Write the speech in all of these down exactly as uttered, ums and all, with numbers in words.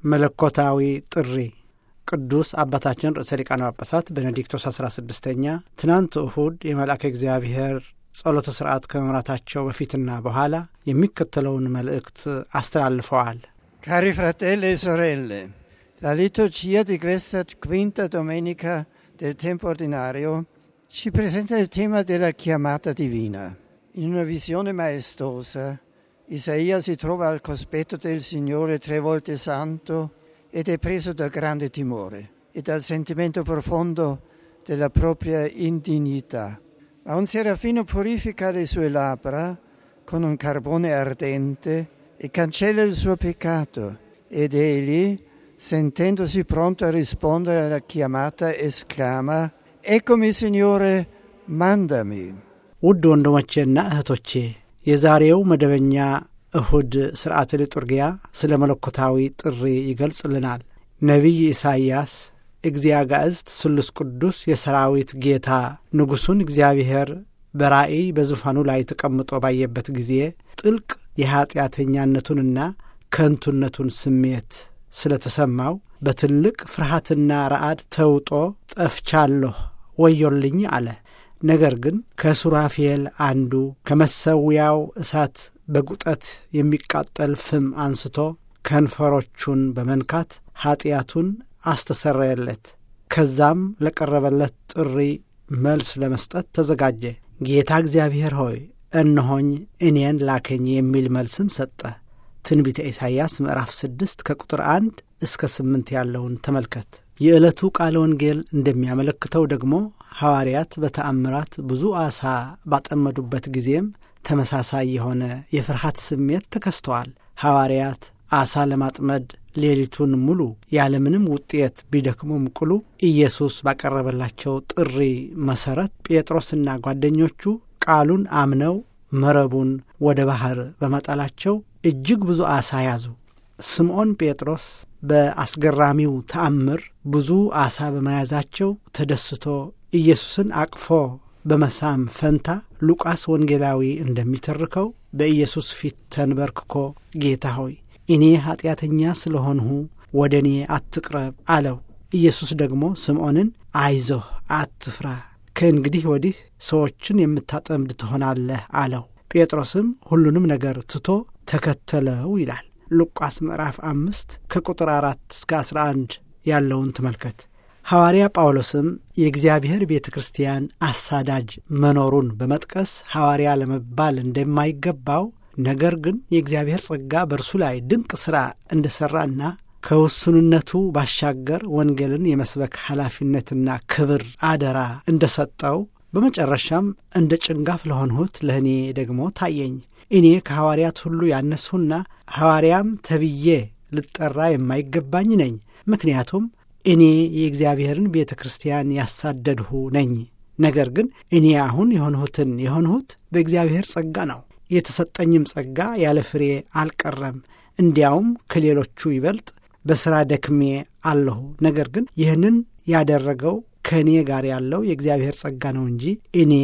መለኮታዊ ጥሪ ቅዱስ አባታችን ርዕሰ ሊቃነ ጳጳሳት ቤኔዲክቶስ አስራ ስድስተኛ ትናንት እሁድ የመልአከ እግዚአብሔር ጸሎተ ሥርዓት ከመምራታቸው በፊትና በኋላ የሚከተለውን መልእክት አስተላልፈዋል። Cari fratelli e sorelle, la liturgia di questa quinta domenica del tempo ordinario ci presenta il tema della chiamata divina. In una visione maestosa, Isaia si trova al cospetto del Signore tre volte santo ed è preso da grande timore e dal sentimento profondo della propria indignità. Ma un serafino purifica le sue labbra con un carbone ardente e cancella il suo peccato, ed egli, sentendosi pronto a rispondere alla chiamata, esclama: Eccomi, Signore, mandami. ውድ ወንድሞቼና እህቶቼ የዛሬው መደበኛ እሁድ ሥርዓተ ሊturgia ስለ መለኮታዊ ጥሪ ይገልጽልናል። ነቢይ ኢሳይያስ እግዚአብሔር ስሉስ ቅዱስ የሰራዊት ጌታ ንጉሡን እግዚአብሔር በራእይ በዙፋኑ ላይ ተቀምጦ ባየበት ጊዜ ጥልቅ የኃጢአተኛነቱንና ከንቱነቱን ስሜት ስለተሰማው በትልቅ ፍርሃትና ረዓድ ተውጦ ጠፍቻለሁ ወዮልኝ አለ። ነገር ግን ከሱራፌል አንዱ ከመሰዊያው እሳት በጉጠት የሚቃጠል ፍም አንስቶ ከንፈሮቹን በመንካት ኃጢአቱን አስተሰረየለት። ከዛም ለቀረበለት ጥሪ መልስ ለመስጠት ተዘጋጀ። ጌታ እግዚአብሔር ሆይ እነሆኝ እኔን ላከኝ የሚል መልስም ሰጠ። ትንቢተ ኢሳይያስ ምዕራፍ ስድስት ከቁጥር አንድ እስከ ስምንት ያለውን ተመልከት። የዕለቱ ቃለ ወንጌል እንደሚያመለክተው ደግሞ ሐዋርያት በተአምራት ብዙ ዓሣ ባጠመዱበት ጊዜም ተመሳሳይ የሆነ የፍርሃት ስሜት ተከስተዋል። ሐዋርያት ዓሣ ለማጥመድ ሌሊቱን ሙሉ ያለምንም ውጤት ቢደክሙም ቅሉ ኢየሱስ ባቀረበላቸው ጥሪ መሰረት ጴጥሮስና ጓደኞቹ ቃሉን አምነው መረቡን ወደ ባህር በመጣላቸው እጅግ ብዙ ዓሣ ያዙ። ስምዖን ጴጥሮስ በአስገራሚው ተአምር ብዙ ዓሣ በመያዛቸው ተደስቶ ኢየሱስን አቅፎ በመሳም ፈንታ ሉቃስ ወንጌላዊ እንደሚተርከው በኢየሱስ ፊት ተንበርክኮ ጌታ ሆይ እኔ ኃጢአተኛ ስለሆንሁ ወደ እኔ አትቅረብ አለው። ኢየሱስ ደግሞ ስምዖንን አይዞህ አትፍራ፣ ከእንግዲህ ወዲህ ሰዎችን የምታጠምድ ትሆናለህ አለው። ጴጥሮስም ሁሉንም ነገር ትቶ ተከተለው ይላል። ሉቃስ ምዕራፍ አምስት ከቁጥር አራት እስከ አስራ አንድ ያለውን ተመልከት። ሐዋርያ ጳውሎስም የእግዚአብሔር ቤተ ክርስቲያን አሳዳጅ መኖሩን በመጥቀስ ሐዋርያ ለመባል እንደማይገባው ነገር ግን የእግዚአብሔር ጸጋ በእርሱ ላይ ድንቅ ሥራ እንደሠራና ከውስንነቱ ባሻገር ወንጌልን የመስበክ ኃላፊነትና ክብር አደራ እንደሰጠው በመጨረሻም እንደ ጭንጋፍ ለሆንሁት ለእኔ ደግሞ ታየኝ። እኔ ከሐዋርያት ሁሉ ያነስሁና ሐዋርያም ተብዬ ልጠራ የማይገባኝ ነኝ። ምክንያቱም እኔ የእግዚአብሔርን ቤተ ክርስቲያን ያሳደድሁ ነኝ። ነገር ግን እኔ አሁን የሆንሁትን የሆንሁት በእግዚአብሔር ጸጋ ነው። የተሰጠኝም ጸጋ ያለ ፍሬ አልቀረም፣ እንዲያውም ከሌሎቹ ይበልጥ በሥራ ደክሜ አለሁ። ነገር ግን ይህንን ያደረገው ከእኔ ጋር ያለው የእግዚአብሔር ጸጋ ነው እንጂ እኔ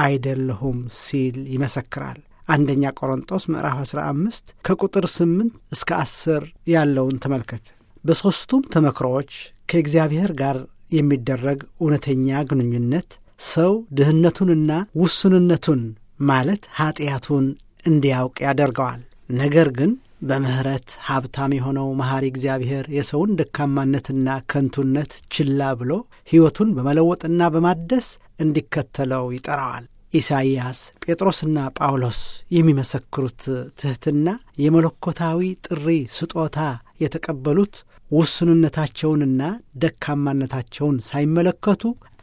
አይደለሁም ሲል ይመሰክራል። አንደኛ ቆሮንጦስ ምዕራፍ አስራ አምስት ከቁጥር ስምንት እስከ አስር ያለውን ተመልከት። በሦስቱም ተመክሮዎች ከእግዚአብሔር ጋር የሚደረግ እውነተኛ ግንኙነት ሰው ድህነቱንና ውስንነቱን ማለት ኃጢአቱን እንዲያውቅ ያደርገዋል። ነገር ግን በምህረት ሀብታም የሆነው መሐሪ እግዚአብሔር የሰውን ደካማነትና ከንቱነት ችላ ብሎ ሕይወቱን በመለወጥና በማደስ እንዲከተለው ይጠራዋል። ኢሳይያስ፣ ጴጥሮስና ጳውሎስ የሚመሰክሩት ትሕትና የመለኮታዊ ጥሪ ስጦታ የተቀበሉት ውስንነታቸውንና ደካማነታቸውን ሳይመለከቱ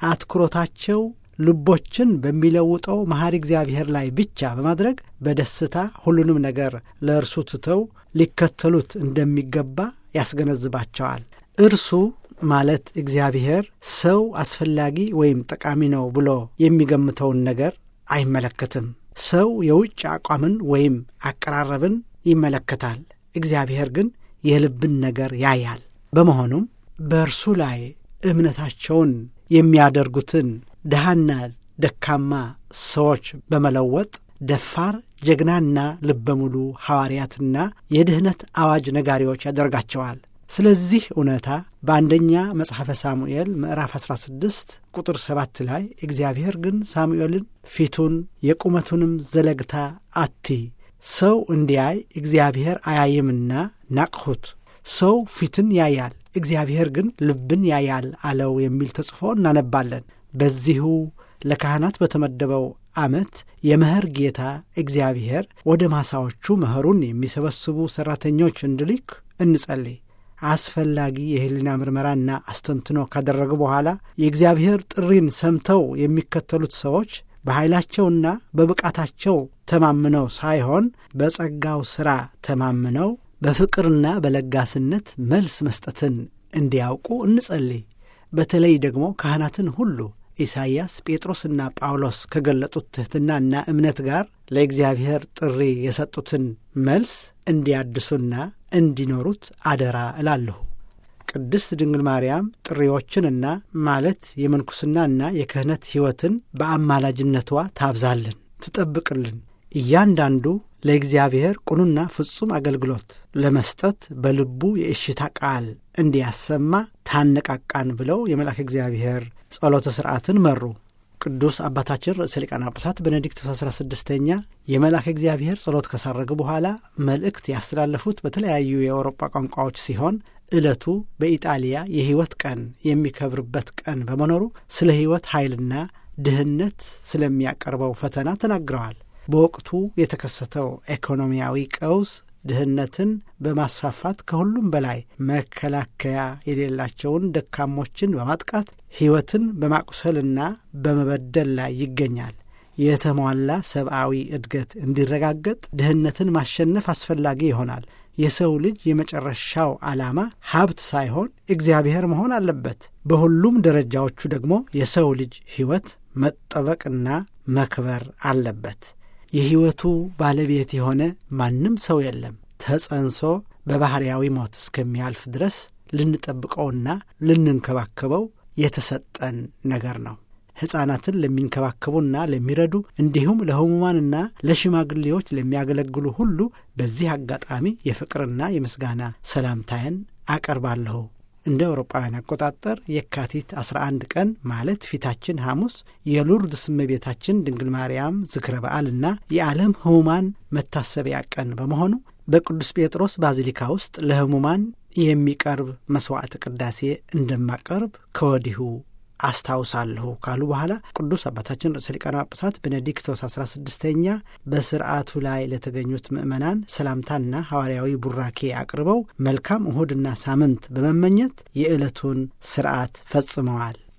አትኩሮታቸው ልቦችን በሚለውጠው መሐሪ እግዚአብሔር ላይ ብቻ በማድረግ በደስታ ሁሉንም ነገር ለእርሱ ትተው ሊከተሉት እንደሚገባ ያስገነዝባቸዋል። እርሱ ማለት እግዚአብሔር ሰው አስፈላጊ ወይም ጠቃሚ ነው ብሎ የሚገምተውን ነገር አይመለከትም። ሰው የውጭ አቋምን ወይም አቀራረብን ይመለከታል። እግዚአብሔር ግን የልብን ነገር ያያል። በመሆኑም በእርሱ ላይ እምነታቸውን የሚያደርጉትን ደሃና ደካማ ሰዎች በመለወጥ ደፋር ጀግናና ልበሙሉ ሐዋርያትና የድህነት አዋጅ ነጋሪዎች ያደርጋቸዋል። ስለዚህ እውነታ በአንደኛ መጽሐፈ ሳሙኤል ምዕራፍ አስራ ስድስት ቁጥር ሰባት ላይ እግዚአብሔር ግን ሳሙኤልን ፊቱን የቁመቱንም ዘለግታ አቲ ሰው እንዲያይ እግዚአብሔር አያይምና ናቅሁት፣ ሰው ፊትን ያያል እግዚአብሔር ግን ልብን ያያል አለው የሚል ተጽፎ እናነባለን። በዚሁ ለካህናት በተመደበው ዓመት የመኸር ጌታ እግዚአብሔር ወደ ማሳዎቹ መኸሩን የሚሰበስቡ ሠራተኞች እንዲልክ እንጸልይ። አስፈላጊ የሕሊና ምርመራና አስተንትኖ ካደረጉ በኋላ የእግዚአብሔር ጥሪን ሰምተው የሚከተሉት ሰዎች በኃይላቸውና በብቃታቸው ተማምነው ሳይሆን በጸጋው ሥራ ተማምነው በፍቅርና በለጋስነት መልስ መስጠትን እንዲያውቁ እንጸልይ። በተለይ ደግሞ ካህናትን ሁሉ ኢሳይያስ፣ ጴጥሮስና ጳውሎስ ከገለጡት ትሕትናና እምነት ጋር ለእግዚአብሔር ጥሪ የሰጡትን መልስ እንዲያድሱና እንዲኖሩት አደራ እላለሁ። ቅድስት ድንግል ማርያም ጥሪዎችንና ማለት የምንኩስናና የክህነት ሕይወትን በአማላጅነቷ ታብዛልን፣ ትጠብቅልን። እያንዳንዱ ለእግዚአብሔር ቁኑና ፍጹም አገልግሎት ለመስጠት በልቡ የእሽታ ቃል እንዲያሰማ ታነቃቃን ብለው የመልአከ እግዚአብሔር ጸሎተ ሥርዓትን መሩ። ቅዱስ አባታችን ርዕሰ ሊቃነ ጳጳሳት ቤኔዲክቶስ አስራ ስድስተኛ የመልአከ እግዚአብሔር ጸሎት ከሳረጉ በኋላ መልእክት ያስተላለፉት በተለያዩ የአውሮፓ ቋንቋዎች ሲሆን ዕለቱ በኢጣሊያ የሕይወት ቀን የሚከብርበት ቀን በመኖሩ ስለ ሕይወት ኃይልና ድህነት ስለሚያቀርበው ፈተና ተናግረዋል። በወቅቱ የተከሰተው ኢኮኖሚያዊ ቀውስ ድህነትን በማስፋፋት ከሁሉም በላይ መከላከያ የሌላቸውን ደካሞችን በማጥቃት ሕይወትን በማቁሰልና በመበደል ላይ ይገኛል። የተሟላ ሰብአዊ እድገት እንዲረጋገጥ ድህነትን ማሸነፍ አስፈላጊ ይሆናል። የሰው ልጅ የመጨረሻው ዓላማ ሀብት ሳይሆን እግዚአብሔር መሆን አለበት። በሁሉም ደረጃዎቹ ደግሞ የሰው ልጅ ሕይወት መጠበቅና መክበር አለበት። የሕይወቱ ባለቤት የሆነ ማንም ሰው የለም። ተጸንሶ በባሕርያዊ ሞት እስከሚያልፍ ድረስ ልንጠብቀውና ልንንከባከበው የተሰጠን ነገር ነው። ሕፃናትን ለሚንከባከቡና ለሚረዱ እንዲሁም ለሕሙማንና ለሽማግሌዎች ለሚያገለግሉ ሁሉ በዚህ አጋጣሚ የፍቅርና የምስጋና ሰላምታዬን አቀርባለሁ። እንደ አውሮፓውያን አቆጣጠር የካቲት አስራ አንድ ቀን ማለት ፊታችን ሐሙስ የሉርድስ እመቤታችን ድንግል ማርያም ዝክረ በዓልና የዓለም ሕሙማን መታሰቢያ ቀን በመሆኑ በቅዱስ ጴጥሮስ ባዚሊካ ውስጥ ለሕሙማን የሚቀርብ መሥዋዕት ቅዳሴ እንደማቀርብ ከወዲሁ አስታውሳለሁ ካሉ በኋላ ቅዱስ አባታችን ርዕሰ ሊቃነ ጳጳሳት ቤኔዲክቶስ አስራ ስድስተኛ በስርዓቱ ላይ ለተገኙት ምእመናን ሰላምታና ሐዋርያዊ ቡራኬ አቅርበው መልካም እሁድና ሳምንት በመመኘት የዕለቱን ስርዓት ፈጽመዋል።